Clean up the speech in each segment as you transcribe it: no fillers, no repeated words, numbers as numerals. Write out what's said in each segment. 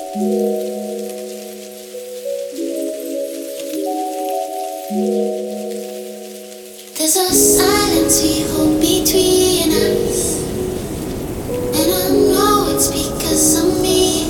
There's a silence we hold between us, and I know it's because of me.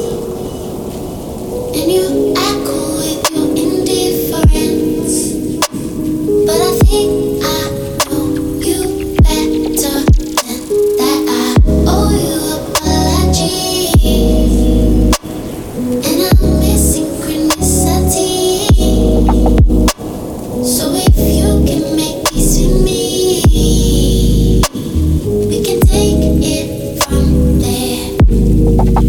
And you echo with your indifference, but I think I know you better than that. I owe you apologies, and I'm missing synchronicity. So if you can make peace with me, we can take it from there.